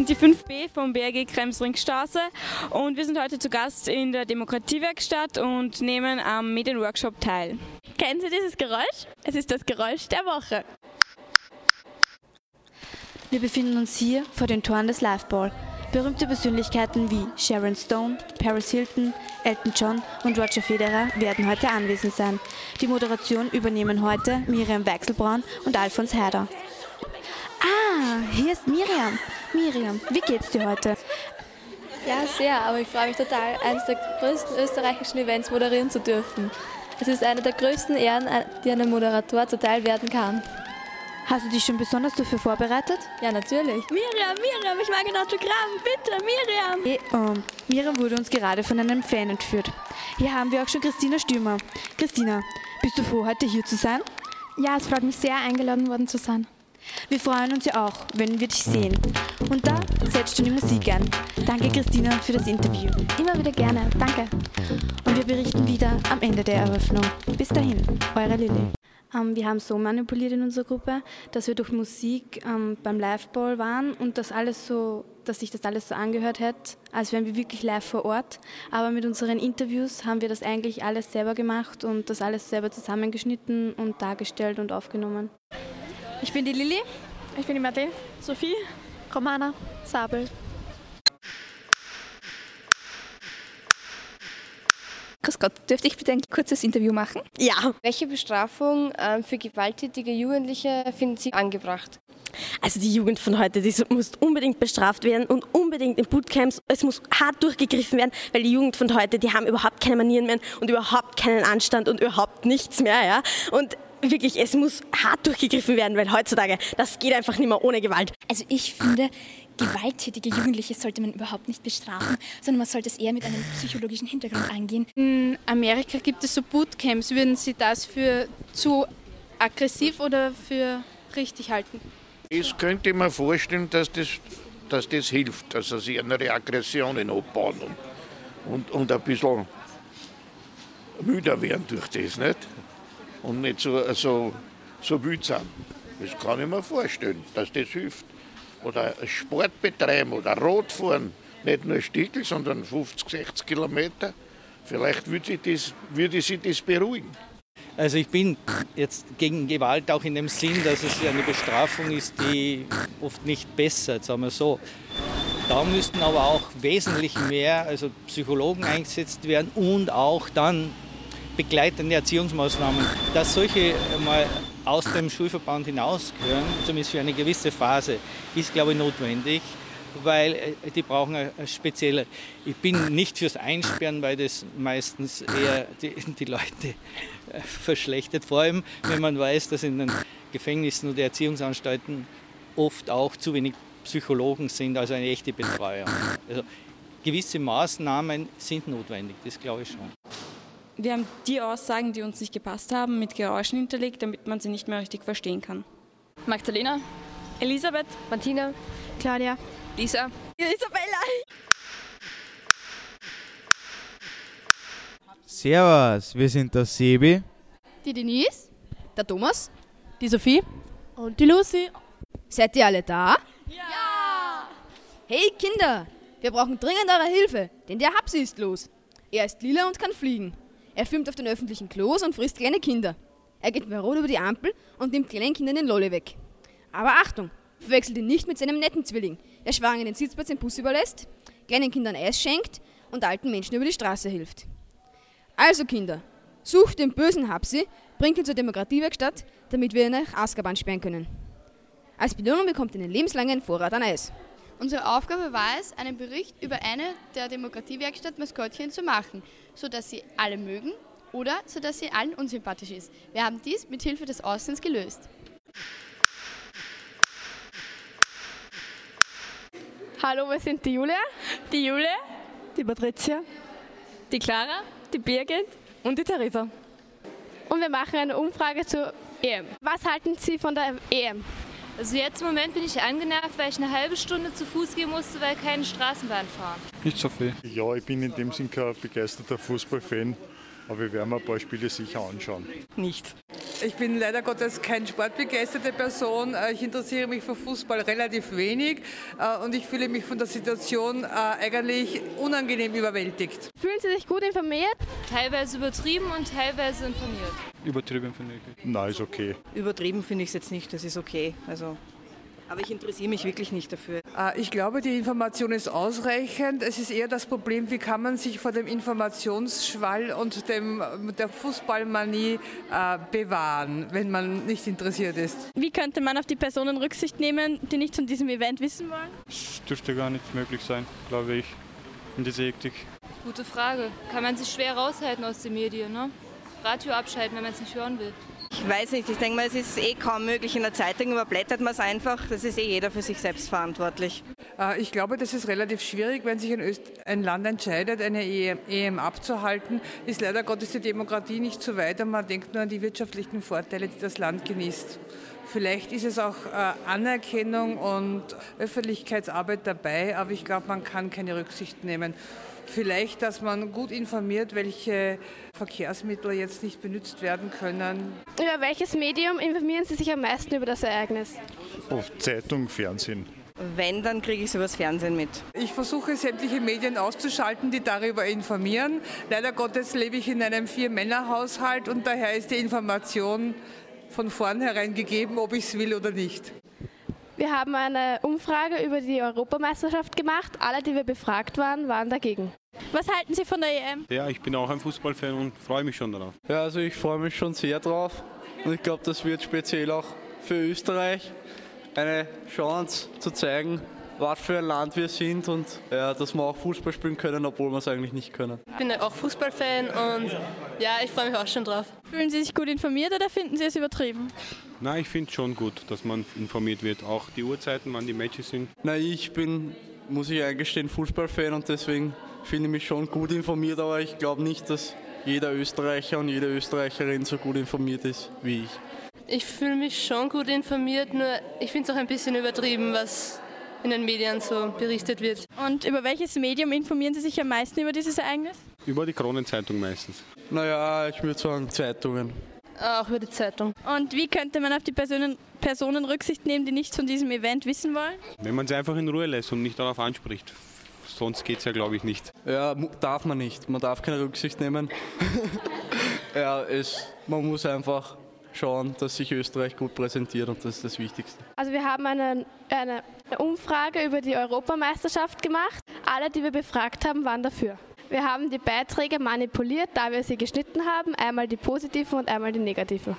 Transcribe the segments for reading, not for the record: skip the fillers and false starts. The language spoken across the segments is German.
sind die 5B vom BRG Kremsringstraße und wir sind heute zu Gast in der Demokratiewerkstatt und nehmen am Medienworkshop teil. Kennen Sie dieses Geräusch? Es ist das Geräusch der Woche. Wir befinden uns hier vor den Toren des Liveball. Berühmte Persönlichkeiten wie Sharon Stone, Paris Hilton, Elton John und Roger Federer werden heute anwesend sein. Die Moderation übernehmen heute Miriam Weichselbraun und Alfons Heider. Ah, hier ist Miriam. Miriam, wie geht's dir heute? Ja, sehr, aber ich freue mich total, eines der größten österreichischen Events moderieren zu dürfen. Es ist eine der größten Ehren, die einem Moderator zuteil werden kann. Hast du dich schon besonders dafür vorbereitet? Ja, natürlich. Miriam, ich mag ein Autogramm, bitte, Miriam! Miriam wurde uns gerade von einem Fan entführt. Hier haben wir auch schon Christina Stürmer. Christina, bist du froh, heute hier zu sein? Ja, es freut mich sehr, eingeladen worden zu sein. Wir freuen uns ja auch, wenn wir dich sehen. Und da setzt schon die Musik ein. Danke, Christina, für das Interview. Immer wieder gerne, danke. Und wir berichten wieder am Ende der Eröffnung. Bis dahin, eure Lilly. Wir haben so manipuliert in unserer Gruppe, dass wir durch Musik beim Liveball waren und dass sich das alles so angehört hat, als wären wir wirklich live vor Ort. Aber mit unseren Interviews haben wir das eigentlich alles selber gemacht und das alles selber zusammengeschnitten und dargestellt und aufgenommen. Ich bin die Lilly. Ich bin die Martin. Sophie? Romana. Sabel. Grüß Gott, dürfte ich bitte ein kurzes Interview machen? Ja. Welche Bestrafung für gewalttätige Jugendliche finden Sie angebracht? Also die Jugend von heute, die muss unbedingt bestraft werden und unbedingt in Bootcamps. Es muss hart durchgegriffen werden, weil die Jugend von heute, die haben überhaupt keine Manieren mehr und überhaupt keinen Anstand und überhaupt nichts mehr. Ja? Und wirklich, es muss hart durchgegriffen werden, weil heutzutage, das geht einfach nicht mehr ohne Gewalt. Also ich finde, gewalttätige Jugendliche sollte man überhaupt nicht bestrafen, sondern man sollte es eher mit einem psychologischen Hintergrund angehen. In Amerika gibt es so Bootcamps. Würden Sie das für zu aggressiv oder für richtig halten? Ich könnte mir vorstellen, dass das hilft, dass sie ihre Aggressionen abbauen und ein bisschen müder werden durch das, nicht? Und nicht so wild sind. Das kann ich mir vorstellen, dass das hilft. Oder Sport betreiben oder Radfahren, nicht nur Stickel, sondern 50, 60 Kilometer. Vielleicht würde sie das beruhigen. Also ich bin jetzt gegen Gewalt auch in dem Sinn, dass es eine Bestrafung ist, die oft nicht bessert, sagen wir so. Da müssten aber auch wesentlich mehr Psychologen eingesetzt werden und auch dann begleitende Erziehungsmaßnahmen, dass solche mal aus dem Schulverband hinausgehören, zumindest für eine gewisse Phase, ist, glaube ich, notwendig, weil die brauchen eine spezielle. Ich bin nicht fürs Einsperren, weil das meistens eher die Leute verschlechtert, vor allem wenn man weiß, dass in den Gefängnissen oder Erziehungsanstalten oft auch zu wenig Psychologen sind, also eine echte Betreuung. Also gewisse Maßnahmen sind notwendig, das glaube ich schon. Wir haben die Aussagen, die uns nicht gepasst haben, mit Geräuschen hinterlegt, damit man sie nicht mehr richtig verstehen kann. Magdalena. Elisabeth. Martina. Claudia. Lisa. Isabella. Servus, wir sind der Sebi, Die Denise. Der Thomas. Die Sophie. Und die Lucy. Seid ihr alle da? Ja! Hey Kinder, wir brauchen dringend eure Hilfe, denn der Hapsi ist los. Er ist lila und kann fliegen. Er filmt auf den öffentlichen Klos und frisst kleine Kinder. Er geht bei Rot über die Ampel und nimmt kleinen Kindern den Lolli weg. Aber Achtung, verwechselt ihn nicht mit seinem netten Zwilling, der Schwangeren den Sitzplatz im Bus überlässt, kleinen Kindern Eis schenkt und alten Menschen über die Straße hilft. Also Kinder, sucht den bösen Hapsi, bringt ihn zur Demokratiewerkstatt, damit wir ihn nach Azkaban sperren können. Als Belohnung bekommt ihr einen lebenslangen Vorrat an Eis. Unsere Aufgabe war es, einen Bericht über eine der Demokratiewerkstatt-Maskottchen zu machen, sodass sie alle mögen oder sodass sie allen unsympathisch ist. Wir haben dies mit Hilfe des Aussehens gelöst. Hallo, wir sind die Julia. Die Julia. Die Patricia. Die Clara. Die Birgit. Und die Theresa. Und wir machen eine Umfrage zur EM. Was halten Sie von der EM? Also jetzt im Moment bin ich angenervt, weil ich eine halbe Stunde zu Fuß gehen musste, weil keine Straßenbahn fahren. Nicht so viel. Ja, ich bin in dem Sinn kein begeisterter Fußballfan, aber wir werden ein paar Spiele sicher anschauen. Nicht. Ich bin leider Gottes keine sportbegeisterte Person. Ich interessiere mich für Fußball relativ wenig und ich fühle mich von der Situation eigentlich unangenehm überwältigt. Fühlen Sie sich gut informiert? Teilweise übertrieben und teilweise informiert. Übertrieben finde ich. Nein, ist okay. Übertrieben finde ich es jetzt nicht, das ist okay. Aber ich interessiere mich wirklich nicht dafür. Ich glaube, die Information ist ausreichend. Es ist eher das Problem, wie kann man sich vor dem Informationsschwall und der Fußballmanie bewahren, wenn man nicht interessiert ist. Wie könnte man auf die Personen Rücksicht nehmen, die nichts von diesem Event wissen wollen? Das dürfte gar nicht möglich sein, glaube ich, in dieser Hektik. Gute Frage. Kann man sich schwer raushalten aus den Medien, ne? Radio abschalten, wenn man es nicht hören will. Ich weiß nicht, ich denke mal, es ist kaum möglich. In der Zeitung überblättert man es einfach. Das ist jeder für sich selbst verantwortlich. Ich glaube, das ist relativ schwierig, wenn sich ein Land entscheidet, eine EM abzuhalten. Ist leider Gottes die Demokratie nicht so weit und man denkt nur an die wirtschaftlichen Vorteile, die das Land genießt. Vielleicht ist es auch Anerkennung und Öffentlichkeitsarbeit dabei, aber ich glaube, man kann keine Rücksicht nehmen. Vielleicht, dass man gut informiert, welche Verkehrsmittel jetzt nicht benutzt werden können. Über welches Medium informieren Sie sich am meisten über das Ereignis? Zeitung, Fernsehen. Wenn, dann kriege ich es übers Fernsehen mit. Ich versuche sämtliche Medien auszuschalten, die darüber informieren. Leider Gottes lebe ich in einem 4-Männer-Haushalt und daher ist die Information von vornherein gegeben, ob ich es will oder nicht. Wir haben eine Umfrage über die Europameisterschaft gemacht. Alle, die wir befragt waren, waren dagegen. Was halten Sie von der EM? Ja, ich bin auch ein Fußballfan und freue mich schon darauf. Ja, also ich freue mich schon sehr drauf und ich glaube, das wird speziell auch für Österreich eine Chance zu zeigen, was für ein Land wir sind und ja, dass wir auch Fußball spielen können, obwohl wir es eigentlich nicht können. Ich bin auch Fußballfan und ja, ich freue mich auch schon drauf. Fühlen Sie sich gut informiert oder finden Sie es übertrieben? Nein, ich finde es schon gut, dass man informiert wird. Auch die Uhrzeiten, wann die Matches sind. Na, ich bin, muss ich eingestehen, Fußballfan und deswegen finde ich mich schon gut informiert, aber ich glaube nicht, dass jeder Österreicher und jede Österreicherin so gut informiert ist wie ich. Ich fühle mich schon gut informiert, nur ich finde es auch ein bisschen übertrieben, was in den Medien so berichtet wird. Und über welches Medium informieren Sie sich am meisten über dieses Ereignis? Über die Kronenzeitung meistens. Naja, ich würde sagen Zeitungen. Auch über die Zeitung. Und wie könnte man auf die Personen Rücksicht nehmen, die nichts von diesem Event wissen wollen? Wenn man sie einfach in Ruhe lässt und nicht darauf anspricht. Sonst geht es ja, glaube ich, nicht. Ja, darf man nicht. Man darf keine Rücksicht nehmen. Ja, man muss einfach schauen, dass sich Österreich gut präsentiert und das ist das Wichtigste. Also wir haben eine Umfrage über die Europameisterschaft gemacht. Alle, die wir befragt haben, waren dafür. Wir haben die Beiträge manipuliert, da wir sie geschnitten haben, einmal die positiven und einmal die negativen.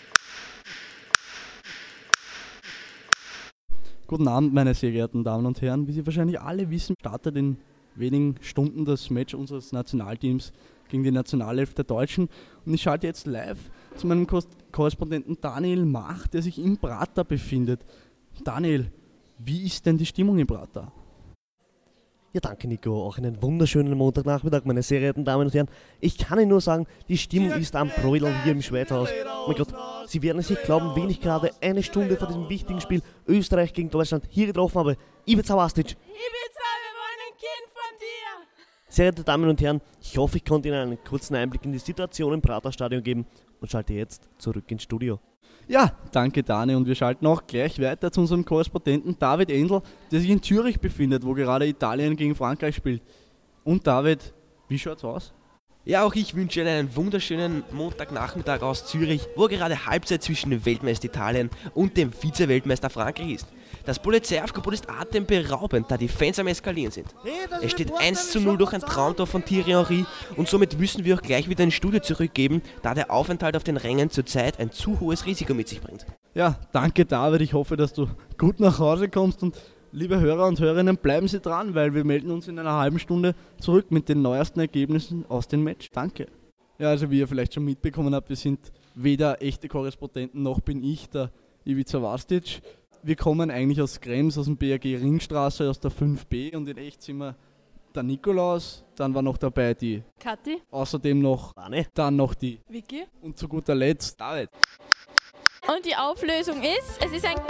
Guten Abend, meine sehr geehrten Damen und Herren. Wie Sie wahrscheinlich alle wissen, startet in wenigen Stunden das Match unseres Nationalteams gegen die Nationalelf der Deutschen. Und ich schalte jetzt live zu meinem Korrespondenten Daniel Mach, der sich in Prater befindet. Daniel, wie ist denn die Stimmung in Prater? Ja, danke Nico. Auch einen wunderschönen Montagnachmittag, meine sehr geehrten Damen und Herren. Ich kann Ihnen nur sagen, die Stimmung ist am Brodeln hier im Schweizhaus. Mein Gott, Sie werden es nicht glauben, wen ich gerade eine Stunde vor diesem wichtigen Spiel Österreich gegen Deutschland hier getroffen habe. Ivica Vastic. Ivica, wir wollen ein Kind von dir! Sehr geehrte Damen und Herren, ich hoffe, ich konnte Ihnen einen kurzen Einblick in die Situation im Prater Stadion geben und schalte jetzt zurück ins Studio. Ja, danke Dani und wir schalten auch gleich weiter zu unserem Korrespondenten David Endl, der sich in Zürich befindet, wo gerade Italien gegen Frankreich spielt. Und David, wie schaut's aus? Ja, auch ich wünsche Ihnen einen wunderschönen Montagnachmittag aus Zürich, wo gerade Halbzeit zwischen dem Weltmeister Italien und dem Vize-Weltmeister Frankreich ist. Das Polizeiaufgebot ist atemberaubend, da die Fans am Eskalieren sind. Es steht 1:0 durch ein Traumtor von Thierry Henry und somit müssen wir auch gleich wieder ins Studio zurückgeben, da der Aufenthalt auf den Rängen zurzeit ein zu hohes Risiko mit sich bringt. Ja, danke David, ich hoffe, dass du gut nach Hause kommst und liebe Hörer und Hörerinnen, bleiben Sie dran, weil wir melden uns in einer halben Stunde zurück mit den neuesten Ergebnissen aus dem Match. Danke. Ja, also wie ihr vielleicht schon mitbekommen habt, wir sind weder echte Korrespondenten, noch bin ich der Ivica Vastic. Wir kommen eigentlich aus Krems, aus dem BRG Ringstraße, aus der 5B und in echt sind wir der Nikolaus, dann war noch dabei die Kathi, außerdem noch dann noch die Vicky und zu guter Letzt David. Und die Auflösung ist, es ist ein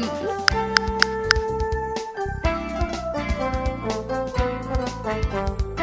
Kaugummi-Ploppen.